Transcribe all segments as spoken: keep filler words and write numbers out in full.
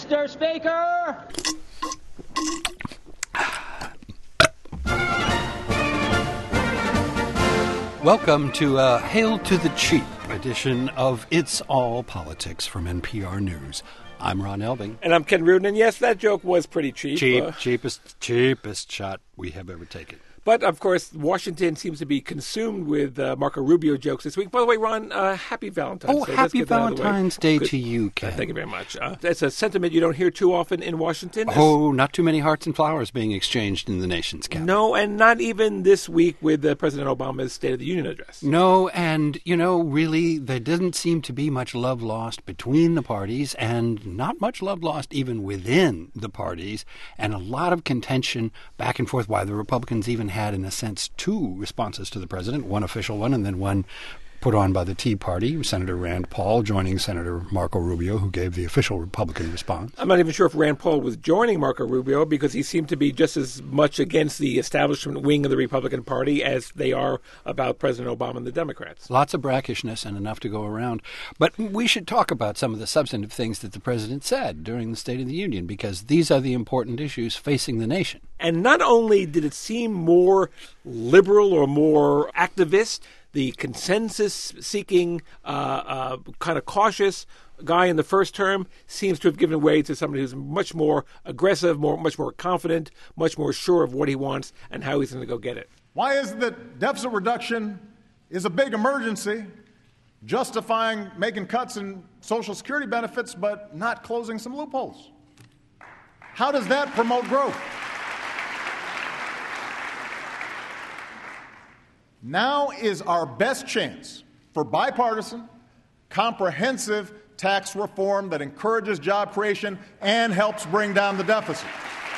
Mister Speaker. Welcome to a Hail to the Cheap edition of It's All Politics from N P R News. I'm Ron Elving. And I'm Ken Rudin, and yes, that joke was pretty cheap. Cheap, uh, cheapest, cheapest shot we have ever taken. But, of course, Washington seems to be consumed with uh, Marco Rubio jokes this week. By the way, Ron, uh, happy Valentine's oh, Day. Oh, happy Valentine's Day Good. to you, Ken. Uh, thank you very much. Uh, that's a sentiment you don't hear too often in Washington. Oh, not too many hearts and flowers being exchanged in the nation's capital. No, and not even this week with uh, President Obama's State of the Union address. No, and, you know, really, there didn't seem to be much love lost between the parties, and not much love lost even within the parties, and a lot of contention back and forth, why the Republicans even had, in a sense, two responses to the president, one official one and then one put on by the Tea Party, Senator Rand Paul joining Senator Marco Rubio, who gave the official Republican response. I'm not even sure if Rand Paul was joining Marco Rubio because he seemed to be just as much against the establishment wing of the Republican Party as they are about President Obama and the Democrats. Lots of brackishness and enough to go around. But we should talk about some of the substantive things that the president said during the State of the Union, because these are the important issues facing the nation. And not only did it seem more liberal or more activist, the consensus-seeking, uh, uh, kind of cautious guy in the first term seems to have given way to somebody who's much more aggressive, more, much more confident, much more sure of what he wants and how he's going to go get it. Why is it that deficit reduction is a big emergency, justifying making cuts in Social Security benefits but not closing some loopholes? How does that promote growth? Now is our best chance for bipartisan, comprehensive tax reform that encourages job creation and helps bring down the deficit.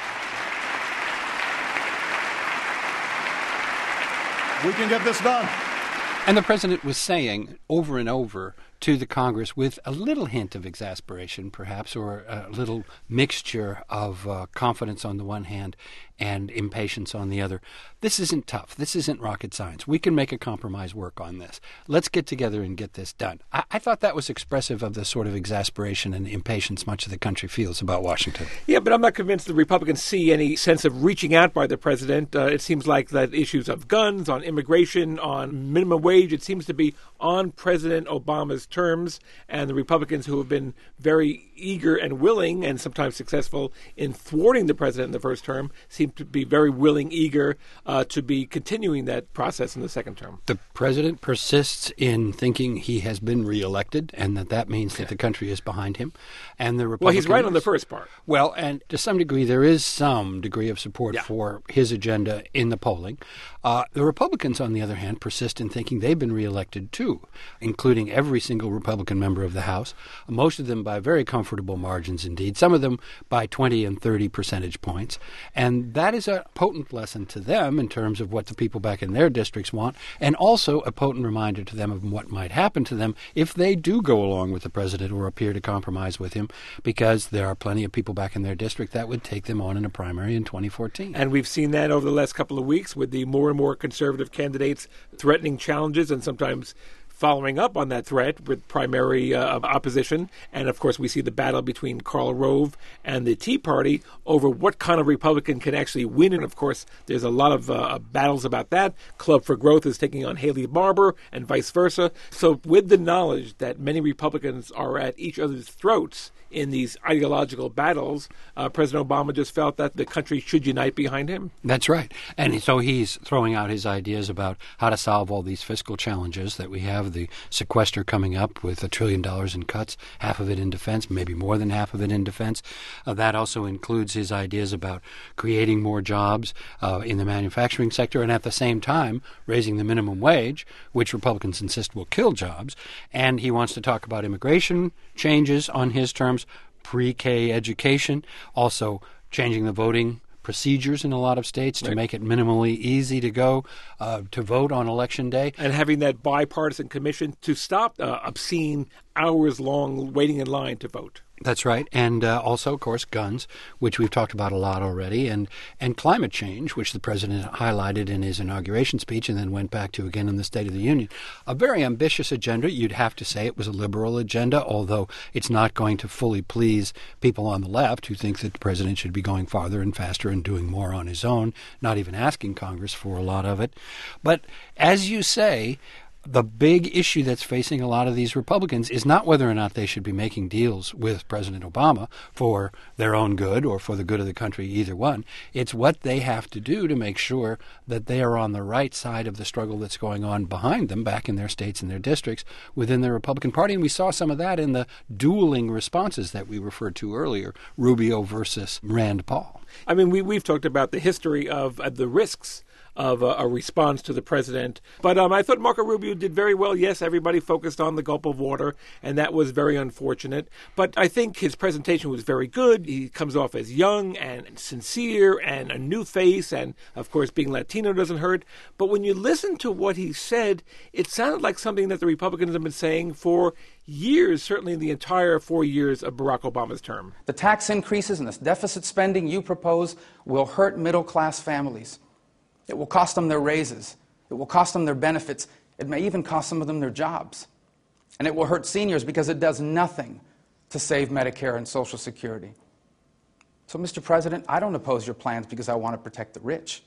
We can get this done. And the president was saying over and over to the Congress, with a little hint of exasperation, perhaps, or a little mixture of uh, confidence on the one hand and impatience on the other. This isn't tough. This isn't rocket science. We can make a compromise work on this. Let's get together and get this done. I, I thought that was expressive of the sort of exasperation and impatience much of the country feels about Washington. Yeah, but I'm not convinced the Republicans see any sense of reaching out by the president. Uh, it seems like that issues of guns, on immigration, on minimum wage, it seems to be on President Obama's terms, and the Republicans, who have been very eager and willing and sometimes successful in thwarting the president in the first term, seem to be very willing, eager uh, to be continuing that process in the second term. The president persists in thinking he has been reelected and that that means that the country is behind him. And the Republicans, well, he's right on the first part. Well, and to some degree, there is some degree of support yeah. for his agenda in the polling. Uh, the Republicans, on the other hand, persist in thinking they've been reelected too, including every single Republican member of the House, most of them by very comfortable margins indeed, some of them by twenty and thirty percentage points. And that is a potent lesson to them in terms of what the people back in their districts want, and also a potent reminder to them of what might happen to them if they do go along with the president or appear to compromise with him, because there are plenty of people back in their district that would take them on in a primary in twenty fourteen. And we've seen that over the last couple of weeks with the more and more conservative candidates threatening challenges and sometimes following up on that threat with primary uh, opposition. And, of course, we see the battle between Karl Rove and the Tea Party over what kind of Republican can actually win. And, of course, there's a lot of uh, battles about that. Club for Growth is taking on Haley Barbour and vice versa. So with the knowledge that many Republicans are at each other's throats in these ideological battles, uh, President Obama just felt that the country should unite behind him. That's right. And so he's throwing out his ideas about how to solve all these fiscal challenges that we have, the sequester coming up with a trillion dollars in cuts, half of it in defense, maybe more than half of it in defense. Uh, that also includes his ideas about creating more jobs uh, in the manufacturing sector and at the same time raising the minimum wage, which Republicans insist will kill jobs. And he wants to talk about immigration changes on his terms, pre-K education, also changing the voting procedures in a lot of states to right. make it minimally easy to go uh, to vote on Election Day. And having that bipartisan commission to stop uh, obscene hours long waiting in line to vote. That's right. And uh, also, of course, guns, which we've talked about a lot already, and, and climate change, which the president highlighted in his inauguration speech and then went back to again in the State of the Union. A very ambitious agenda. You'd have to say it was a liberal agenda, although it's not going to fully please people on the left who think that the president should be going farther and faster and doing more on his own, not even asking Congress for a lot of it. But as you say, the big issue that's facing a lot of these Republicans is not whether or not they should be making deals with President Obama for their own good or for the good of the country, either one. It's what they have to do to make sure that they are on the right side of the struggle that's going on behind them back in their states and their districts within the Republican Party. And we saw some of that in the dueling responses that we referred to earlier, Rubio versus Rand Paul. I mean, we, we've talked about the history of uh, the risks of a, a response to the president. But um, I thought Marco Rubio did very well. Yes, everybody focused on the gulp of water, and that was very unfortunate. But I think his presentation was very good. He comes off as young and sincere and a new face, and, of course, being Latino doesn't hurt. But when you listen to what he said, it sounded like something that the Republicans have been saying for years, certainly the entire four years of Barack Obama's term. The tax increases and the deficit spending you propose will hurt middle-class families. It will cost them their raises. It will cost them their benefits. It may even cost some of them their jobs. And it will hurt seniors because it does nothing to save Medicare and Social Security. So, Mister President, I don't oppose your plans because I want to protect the rich.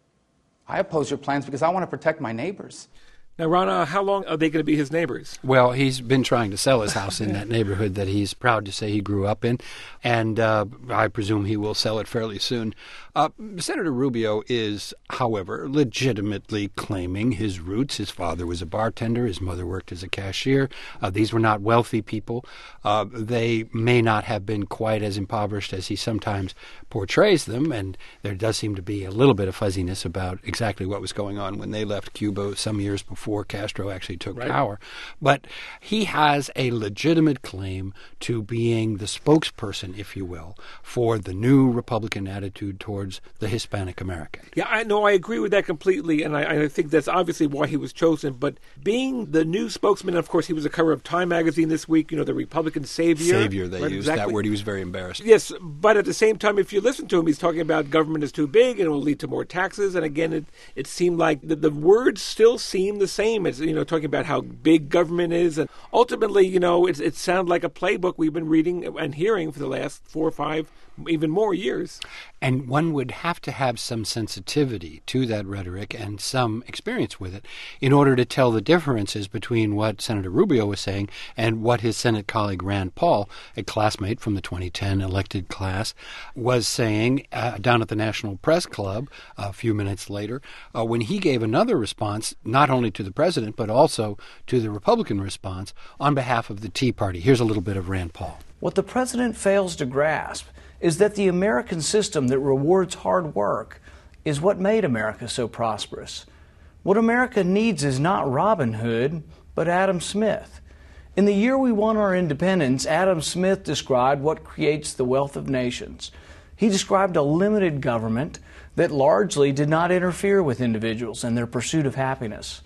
I oppose your plans because I want to protect my neighbors. Now, Rana, how long are they going to be his neighbors? Well, he's been trying to sell his house in that neighborhood that he's proud to say he grew up in, and uh, I presume he will sell it fairly soon. Uh, Senator Rubio is, however, legitimately claiming his roots. His father was a bartender. His mother worked as a cashier. Uh, these were not wealthy people. Uh, they may not have been quite as impoverished as he sometimes portrays them, and there does seem to be a little bit of fuzziness about exactly what was going on when they left Cuba some years before Castro actually took right. power. But he has a legitimate claim to being the spokesperson, if you will, for the new Republican attitude towards the Hispanic American. Yeah, I know. I agree with that completely, and I, I think that's obviously why he was chosen. But being the new spokesman, of course, he was a cover of Time magazine this week, you know, the Republican savior. Savior, they right, used exactly. that word. He was very embarrassed. Yes, but at the same time, if you listen to him, he's talking about government is too big and it will lead to more taxes. And again, it, it seemed like the, the words still seem the same as, you know, talking about how big government is. And ultimately, you know, it's, it sounds like a playbook we've been reading and hearing for the last four or five, even more years. And one would have to have some sensitivity to that rhetoric and some experience with it in order to tell the differences between what Senator Rubio was saying and what his Senate colleague Rand Paul, a classmate from the twenty ten elected class, was saying uh, down at the National Press Club a few minutes later uh, when he gave another response, not only to the president, but also to the Republican response on behalf of the Tea Party. Here's a little bit of Rand Paul. What the president fails to grasp is that the American system that rewards hard work is what made America so prosperous. What America needs is not Robin Hood, but Adam Smith. In the year we won our independence, Adam Smith described what creates the wealth of nations. He described a limited government that largely did not interfere with individuals and their pursuit of happiness.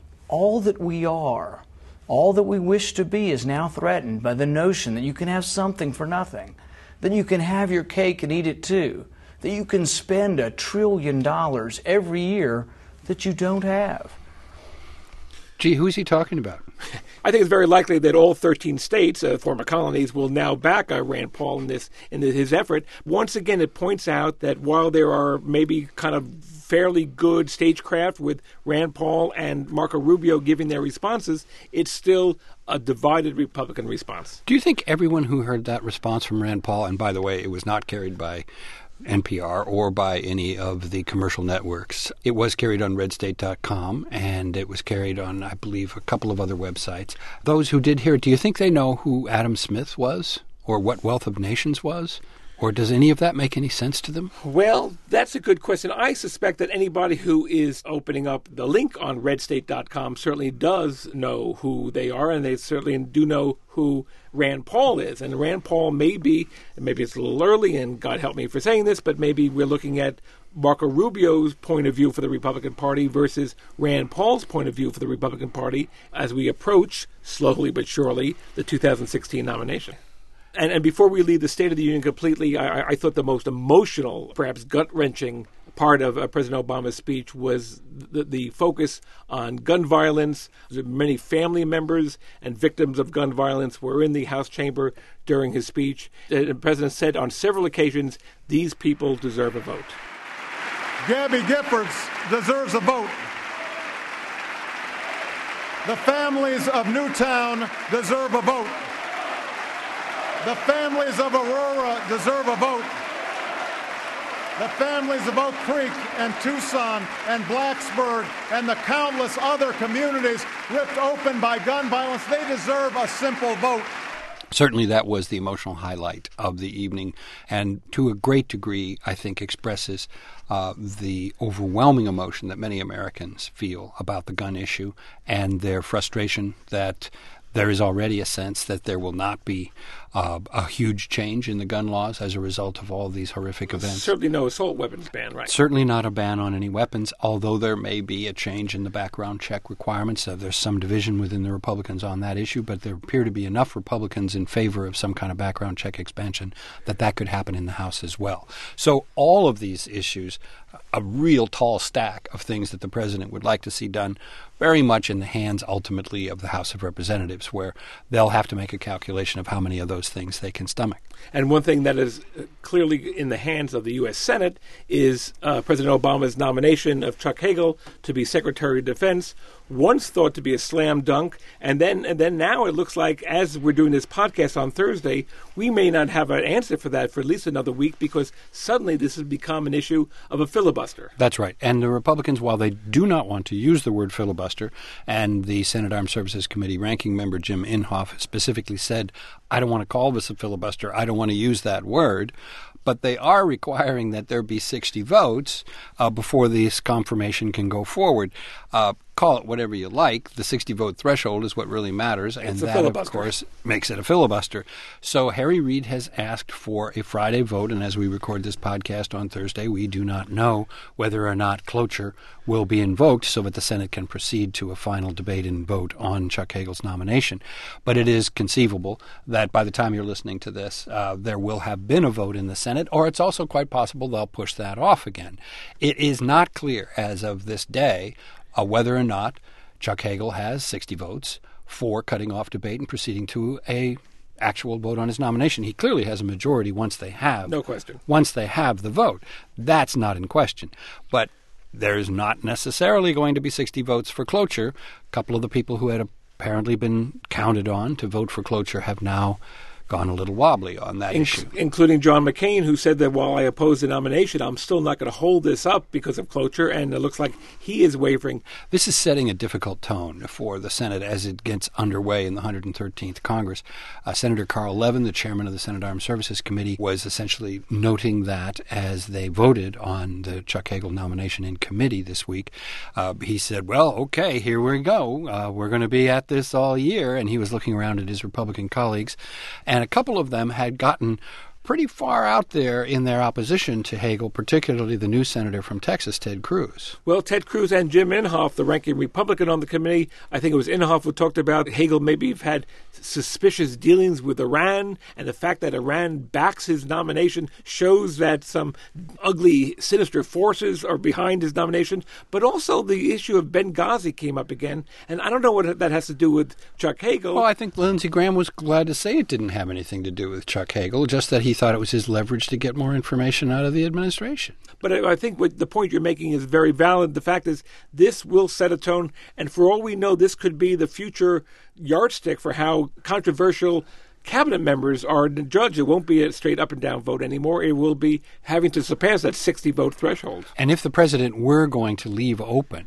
All that we are, all that we wish to be is now threatened by the notion that you can have something for nothing, that you can have your cake and eat it too, that you can spend a trillion dollars every year that you don't have. Gee, who's he talking about? I think it's very likely that all thirteen states, uh, former colonies, will now back uh, Rand Paul in this in his effort. Once again, it points out that while there are maybe kind of fairly good stagecraft with Rand Paul and Marco Rubio giving their responses, it's still a divided Republican response. Do you think everyone who heard that response from Rand Paul, and by the way, it was not carried by N P R or by any of the commercial networks. It was carried on red state dot com, and it was carried on, I believe, a couple of other websites. Those who did hear it, do you think they know who Adam Smith was or what Wealth of Nations was? Or does any of that make any sense to them? Well, that's a good question. I suspect that anybody who is opening up the link on red state dot com certainly does know who they are, and they certainly do know who Rand Paul is. And Rand Paul may be, maybe it's a little early, and God help me for saying this, but maybe we're looking at Marco Rubio's point of view for the Republican Party versus Rand Paul's point of view for the Republican Party as we approach, slowly but surely, the two thousand sixteen nomination. And, and before we leave the State of the Union completely, I, I thought the most emotional, perhaps gut-wrenching part of uh, President Obama's speech was the, the focus on gun violence. Many family members and victims of gun violence were in the House chamber during his speech. The President said on several occasions, these people deserve a vote. Gabby Giffords deserves a vote. The families of Newtown deserve a vote. The families of Aurora deserve a vote. The families of Oak Creek and Tucson and Blacksburg and the countless other communities ripped open by gun violence, they deserve a simple vote. Certainly that was the emotional highlight of the evening, and to a great degree, I think, expresses uh, the overwhelming emotion that many Americans feel about the gun issue and their frustration that there is already a sense that there will not be uh, a huge change in the gun laws as a result of all these horrific events. Certainly no assault weapons ban, right? Certainly not a ban on any weapons, although there may be a change in the background check requirements. Uh, there's some division within the Republicans on that issue, but there appear to be enough Republicans in favor of some kind of background check expansion that that could happen in the House as well. So all of these issues, a real tall stack of things that the president would like to see done, very much in the hands ultimately of the House of Representatives, where they'll have to make a calculation of how many of those things they can stomach. And one thing that is clearly in the hands of the U S. Senate is uh, President Obama's nomination of Chuck Hagel to be Secretary of Defense, once thought to be a slam dunk, and then and then now it looks like, as we're doing this podcast on Thursday, we may not have an answer for that for at least another week, because suddenly this has become an issue of a filibuster. That's right. And the Republicans, while they do not want to use the word filibuster, and the Senate Armed Services Committee ranking member Jim Inhofe specifically said, I don't want to call this a filibuster, I don't want to use that word, but they are requiring that there be sixty votes uh, before this confirmation can go forward. Uh, call it whatever you like. The sixty-vote threshold is what really matters, and it's a that, filibuster. Of course, makes it a filibuster. So Harry Reid has asked for a Friday vote, and as we record this podcast on Thursday, we do not know whether or not cloture will be invoked so that the Senate can proceed to a final debate and vote on Chuck Hagel's nomination. But it is conceivable that by the time you're listening to this, uh, there will have been a vote in the Senate, or it's also quite possible they'll push that off again. It is not clear as of this day uh, whether or not Chuck Hagel has sixty votes for cutting off debate and proceeding to a actual vote on his nomination. He clearly has a majority once they have. No question. Once they have the vote. That's not in question. But there's not necessarily going to be sixty votes for cloture. A couple of the people who had apparently been counted on to vote for cloture have now gone a little wobbly on that In- issue. Including John McCain, who said that while I oppose the nomination, I'm still not going to hold this up because of cloture, and it looks like he is wavering. This is setting a difficult tone for the Senate as it gets underway in the one hundred thirteenth Congress. Uh, Senator Carl Levin, the chairman of the Senate Armed Services Committee, was essentially noting that as they voted on the Chuck Hagel nomination in committee this week. Uh, he said, well, okay, here we go. Uh, we're going to be at this all year. And he was looking around at his Republican colleagues, and And a couple of them had gotten pretty far out there in their opposition to Hagel, particularly the new senator from Texas, Ted Cruz. Well, Ted Cruz and Jim Inhofe, the ranking Republican on the committee, I think it was Inhofe who talked about Hagel maybe have had suspicious dealings with Iran, and the fact that Iran backs his nomination shows that some ugly, sinister forces are behind his nomination. But also the issue of Benghazi came up again, and I don't know what that has to do with Chuck Hagel. Well, I think Lindsey Graham was glad to say it didn't have anything to do with Chuck Hagel, just that he thought it was his leverage to get more information out of the administration. But I think what the point you're making is very valid. The fact is, this will set a tone, and for all we know, this could be the future yardstick for how controversial cabinet members are judged. It won't be a straight up and down vote anymore. It will be having to surpass that sixty vote threshold. And if the president were going to leave open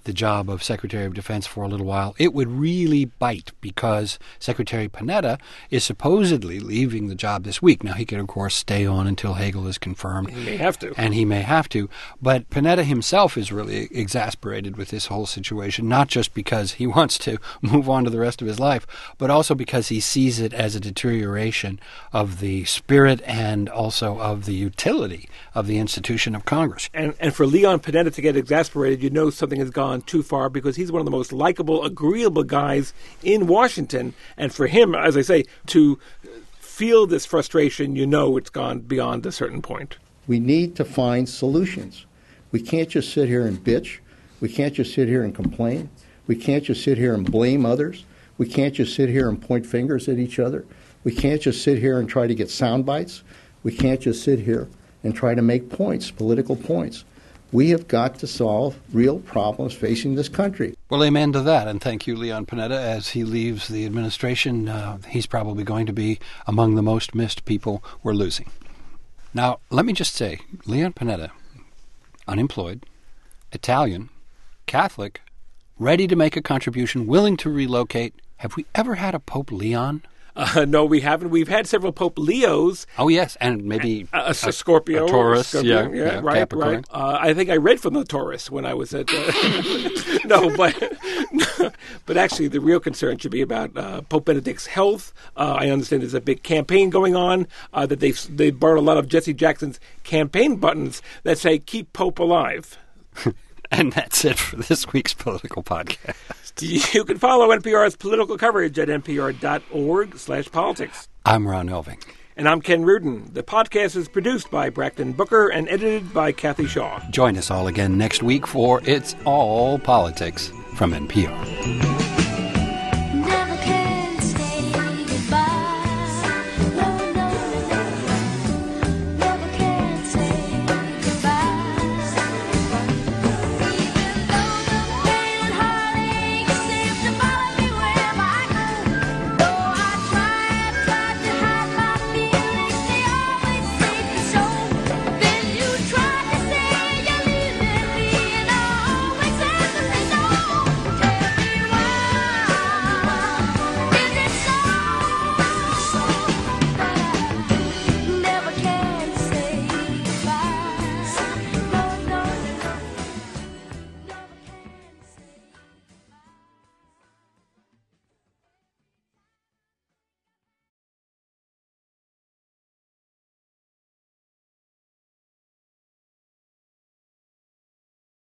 the job of Secretary of Defense for a little while, it would really bite because Secretary Panetta is supposedly leaving the job this week. Now, he could, of course, stay on until Hagel is confirmed. He may have to. And he may have to. But Panetta himself is really exasperated with this whole situation, not just because he wants to move on to the rest of his life, but also because he sees it as a deterioration of the spirit and also of the utility of the institution of Congress. And and for Leon Panetta to get exasperated, you know something has gone too far because he's one of the most likable, agreeable guys in Washington. And for him, as I say, to feel this frustration, you know it's gone beyond a certain point. We need to find solutions. We can't just sit here and bitch. We can't just sit here and complain. We can't just sit here and blame others. We can't just sit here and point fingers at each other. We can't just sit here and try to get sound bites. We can't just sit here and try to make points, political points. We have got to solve real problems facing this country. Well, amen to that, and thank you, Leon Panetta. As he leaves the administration, uh, he's probably going to be among the most missed people we're losing. Now, let me just say, Leon Panetta, unemployed, Italian, Catholic, ready to make a contribution, willing to relocate. Have we ever had a Pope Leon? Uh, no, we haven't. We've had several Pope Leos. Oh, yes, and maybe a, a, a Scorpio. A Taurus, Scorpio, yeah, yeah, yeah, right, Capricorn. right. Uh, I think I read from the Taurus when I was at... Uh, no, but but actually the real concern should be about uh, Pope Benedict's health. Uh, I understand there's a big campaign going on, uh, that they've, they've borrowed a lot of Jesse Jackson's campaign buttons that say, keep Pope alive. And that's it for this week's Political Podcast. You can follow N P R's political coverage at npr.org slash politics. I'm Ron Elving. And I'm Ken Rudin. The podcast is produced by Brackton Booker and edited by Kathy Shaw. Join us all again next week for It's All Politics from N P R.